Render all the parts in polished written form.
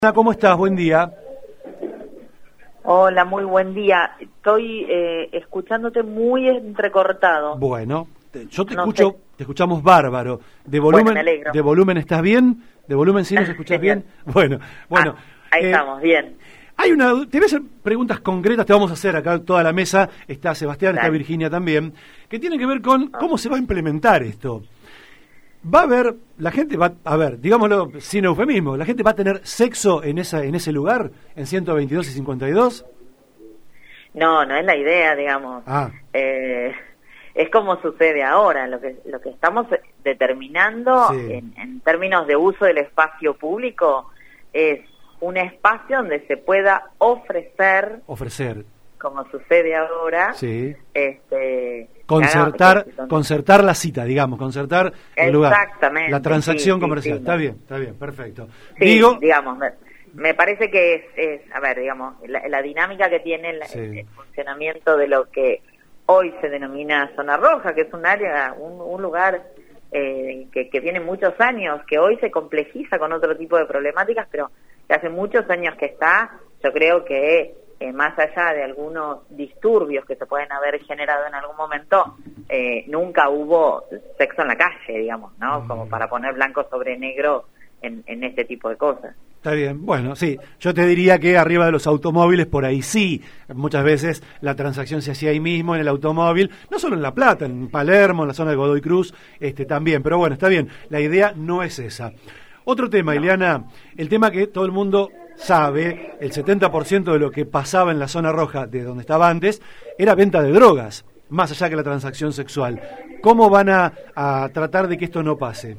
¿Cómo estás? Buen día. Hola, muy buen día. Estoy escuchándote muy entrecortado. Bueno, yo te No escucho, sé. te escuchamos bárbaro. ¿De Bueno, volumen, me alegro. de volumen estás bien? ¿De volumen sí nos escuchás bien? Bueno. Ahí estamos, bien. Te voy a hacer preguntas concretas, te vamos a hacer acá toda la mesa, está Sebastián, Dale. está Virginia también, que tienen que ver con cómo se va a implementar esto. Va a haber, la gente va a ver, digámoslo sin eufemismo, la gente va a tener sexo en ese lugar, en 122 y 52. No es la idea, digamos. Es como sucede ahora. Lo que estamos determinando Sí. en términos de uso del espacio público es un espacio donde se pueda ofrecer, como sucede ahora, Sí. Concertar Concertar la cita, digamos, concertar el lugar. Exactamente. La transacción Sí, comercial. sí. Está bien, perfecto. Sí, digamos, me parece que a ver, digamos, la dinámica que tiene el funcionamiento de lo que hoy se denomina zona roja, que es un área, un lugar que tiene muchos años, que hoy se complejiza con otro tipo de problemáticas, pero que hace muchos años que está. Yo creo que más allá de algunos disturbios que se pueden haber generado en algún momento, nunca hubo sexo en la calle, digamos, ¿no? Como para poner blanco sobre negro en este tipo de cosas. Está bien, bueno, sí, yo te diría que arriba de los automóviles, por ahí sí, muchas veces la transacción se hacía ahí mismo en el automóvil, no solo en La Plata, en Palermo, en la zona de Godoy Cruz, también, pero bueno, está bien, la idea no es esa. Otro tema, Ileana, el tema que todo el mundo sabe, el 70% de lo que pasaba en la zona roja, de donde estaba antes, era venta de drogas, más allá que la transacción sexual. ¿Cómo van a tratar de que esto no pase?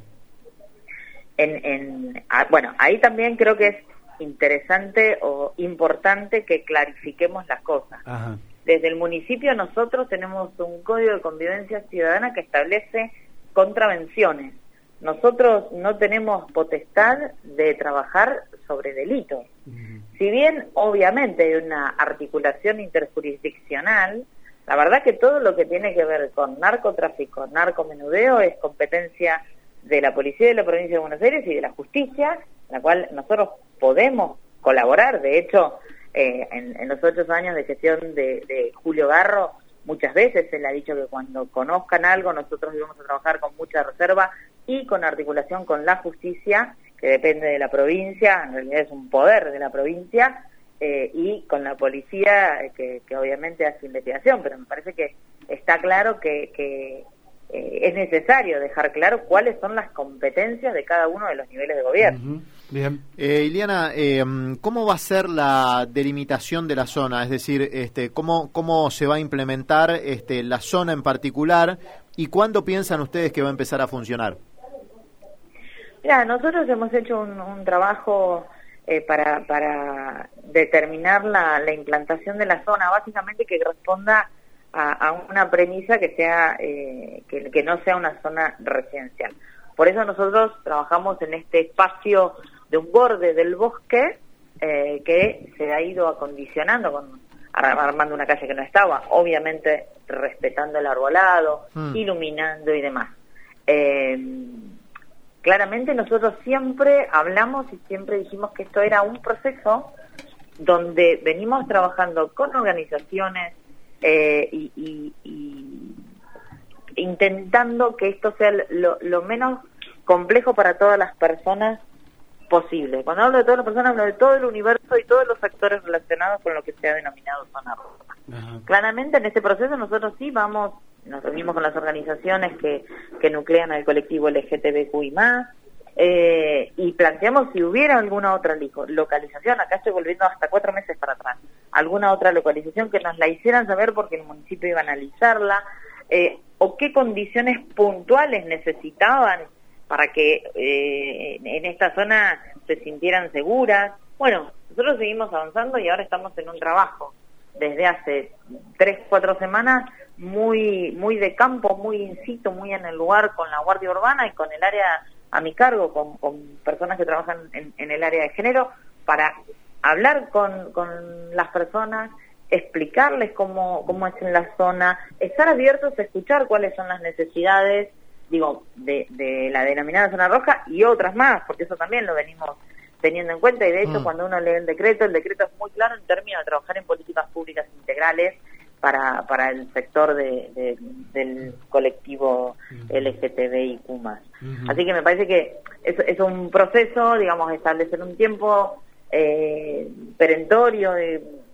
Bueno, ahí también creo que es interesante o importante que clarifiquemos las cosas. Ajá. Desde el municipio nosotros tenemos un código de convivencia ciudadana que establece contravenciones. Nosotros no tenemos potestad de trabajar sobre delitos. Si bien obviamente hay una articulación interjurisdiccional, la verdad que todo lo que tiene que ver con narcotráfico, narcomenudeo es competencia de la Policía de la Provincia de Buenos Aires y de la Justicia, en la cual nosotros podemos colaborar. De hecho, en los 8 años de gestión de Julio Garro, muchas veces se le ha dicho que cuando conozcan algo nosotros íbamos a trabajar con mucha reserva y con articulación con la justicia, que depende de la provincia, en realidad es un poder de la provincia, y con la policía, que obviamente hace investigación, pero me parece que está claro que es necesario dejar claro cuáles son las competencias de cada uno de los niveles de gobierno. Bien. Ileana, ¿cómo va a ser la delimitación de la zona? Es decir, ¿cómo se va a implementar la zona en particular y cuándo piensan ustedes que va a empezar a funcionar? Mira, nosotros hemos hecho un trabajo para determinar la implantación de la zona, básicamente que responda a una premisa que sea que no sea una zona residencial. Por eso nosotros trabajamos en este espacio de un borde del bosque que se ha ido acondicionando armando una calle que no estaba, obviamente respetando el arbolado, iluminando y demás. Claramente nosotros siempre hablamos y siempre dijimos que esto era un proceso donde venimos trabajando con organizaciones y intentando que esto sea lo menos complejo para todas las personas posible. Cuando hablo de todas las personas, hablo de todo el universo y todos los factores relacionados con lo que se ha denominado zona roja. Ajá. Claramente en este proceso nosotros sí nos reunimos con las organizaciones que nuclean al colectivo LGTBQI+, y planteamos si hubiera alguna otra localización, acá estoy volviendo hasta 4 meses para atrás, alguna otra localización que nos la hicieran saber porque el municipio iba a analizarla, o qué condiciones puntuales necesitaban para que en esta zona se sintieran seguras. Bueno, nosotros seguimos avanzando y ahora estamos en un trabajo desde hace 3-4 semanas muy de campo, muy in situ, muy en el lugar con la Guardia Urbana y con el área a mi cargo, con personas que trabajan en el área de género, para hablar con las personas, explicarles cómo es en la zona, estar abiertos a escuchar cuáles son las necesidades, de la denominada zona roja y otras más, porque eso también lo venimos teniendo en cuenta, y de hecho cuando uno lee el decreto es muy claro en términos de trabajar en políticas públicas integrales para el sector del colectivo LGTBIQ+. Así que me parece que es un proceso, digamos, establecer un tiempo perentorio,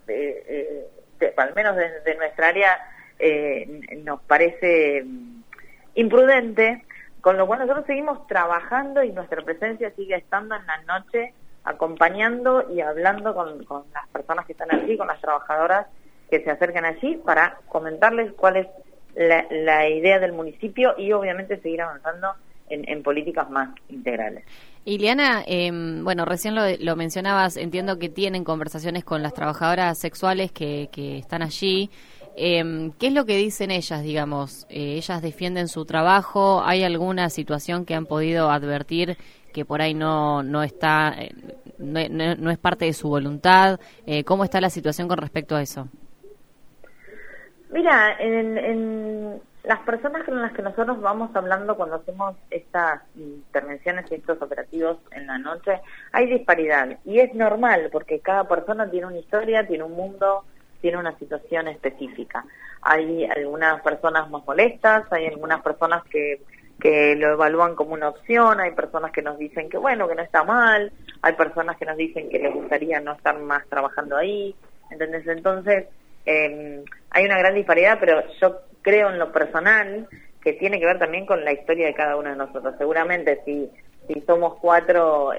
al menos de nuestra área, nos parece imprudente, con lo cual nosotros seguimos trabajando y nuestra presencia sigue estando en la noche, acompañando y hablando con las personas que están allí, con las trabajadoras que se acercan allí, para comentarles cuál es la idea del municipio y obviamente seguir avanzando en políticas más integrales. Ileana, bueno, recién lo mencionabas, entiendo que tienen conversaciones con las trabajadoras sexuales que están allí. ¿Qué es lo que dicen ellas, digamos? ¿Ellas defienden su trabajo? ¿Hay alguna situación que han podido advertir que por ahí no está, no es parte de su voluntad? ¿Cómo está la situación con respecto a eso? Mira, en las personas con las que nosotros vamos hablando cuando hacemos estas intervenciones y estos operativos en la noche, hay disparidad. Y es normal, porque cada persona tiene una historia, tiene un mundo, tiene una situación específica. Hay algunas personas más molestas, hay algunas personas que lo evalúan como una opción, hay personas que nos dicen que bueno, que no está mal, hay personas que nos dicen que les gustaría no estar más trabajando ahí, ¿entendés? Entonces, hay una gran disparidad, pero yo creo en lo personal que tiene que ver también con la historia de cada uno de nosotros. Seguramente si somos 4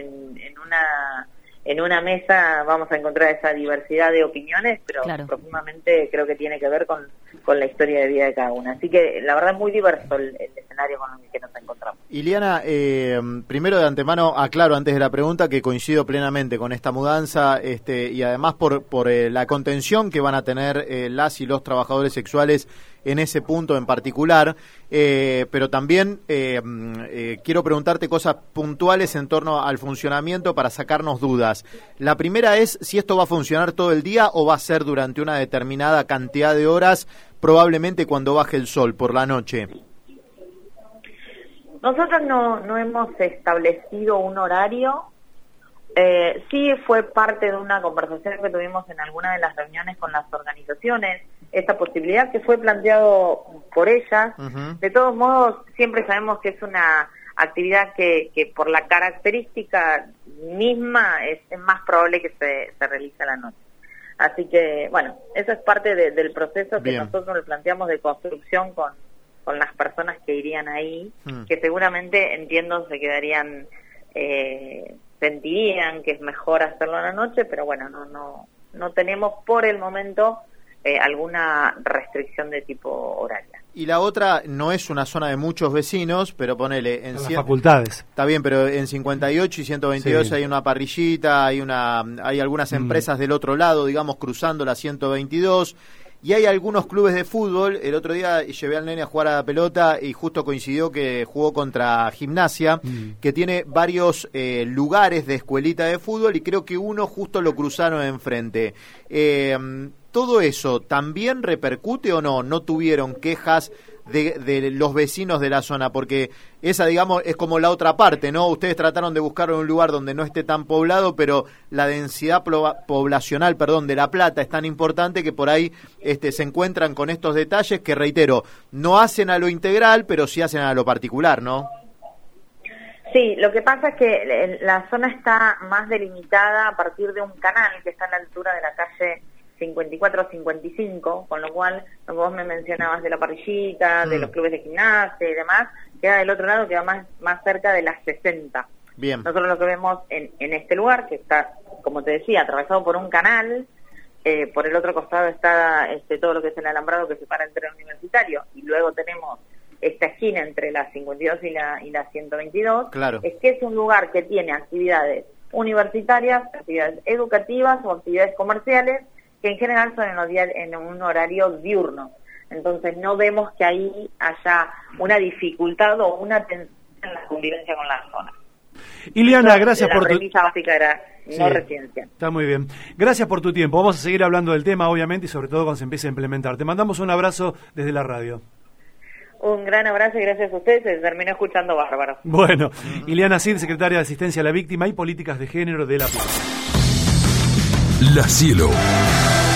en una mesa vamos a encontrar esa diversidad de opiniones, pero claro, profundamente creo que tiene que ver con la historia de vida de cada una. Así que la verdad es muy diverso el escenario con el que nos encontramos. Ileana, primero de antemano aclaro antes de la pregunta que coincido plenamente con esta mudanza y además por la contención que van a tener las y los trabajadores sexuales en ese punto en particular, pero también quiero preguntarte cosas puntuales en torno al funcionamiento para sacarnos dudas. La primera es si esto va a funcionar todo el día o va a ser durante una determinada cantidad de horas, probablemente cuando baje el sol, por la noche. Nosotros no hemos establecido un horario. Sí fue parte de una conversación que tuvimos en alguna de las reuniones con las organizaciones, esta posibilidad que fue planteado por ellas. De todos modos, siempre sabemos que es una actividad que por la característica misma es más probable que se realice a la noche. Así que, bueno, eso es parte del proceso que nosotros le planteamos de construcción con las personas que irían ahí, que seguramente, entiendo, se quedarían, sentirían que es mejor hacerlo a la noche, pero bueno, no tenemos por el momento alguna restricción de tipo horaria. Y la otra no es una zona de muchos vecinos, pero ponele en las facultades. Está bien, pero en 58 y 122 sí, hay una parrillita, hay algunas empresas del otro lado, digamos, cruzando la 122, y hay algunos clubes de fútbol. El otro día llevé al nene a jugar a la pelota y justo coincidió que jugó contra Gimnasia, que tiene varios lugares de escuelita de fútbol, y creo que uno justo lo cruzaron enfrente. ¿Todo eso también repercute o no? ¿No tuvieron quejas de los vecinos de la zona? Porque esa, digamos, es como la otra parte, ¿no? Ustedes trataron de buscar un lugar donde no esté tan poblado, pero la densidad poblacional, de La Plata es tan importante que por ahí se encuentran con estos detalles que, reitero, no hacen a lo integral, pero sí hacen a lo particular, ¿no? Sí, lo que pasa es que la zona está más delimitada a partir de un canal que está a la altura de la calle 54-55, con lo cual, lo que vos me mencionabas de la parrillita, de los clubes de gimnasia y demás, queda del otro lado, queda más cerca de las 60. Bien. Nosotros lo que vemos en este lugar, que está, como te decía, atravesado por un canal, por el otro costado está todo lo que es el alambrado que separa el tren universitario, y luego tenemos esta esquina entre la 52 y la 122, claro, es que es un lugar que tiene actividades universitarias, actividades educativas o actividades comerciales, que en general son en un horario diurno. Entonces no vemos que ahí haya una dificultad o una tensión en la convivencia con la zona. Ileana, gracias por tu... La premisa básica era no residencial. Está muy bien. Gracias por tu tiempo. Vamos a seguir hablando del tema, obviamente, y sobre todo cuando se empiece a implementar. Te mandamos un abrazo desde la radio. Un gran abrazo y gracias a ustedes, se terminó escuchando bárbaro. Bueno, Ileana Cid, secretaria de Asistencia a la Víctima y Políticas de Género de La Plata. La Cielo.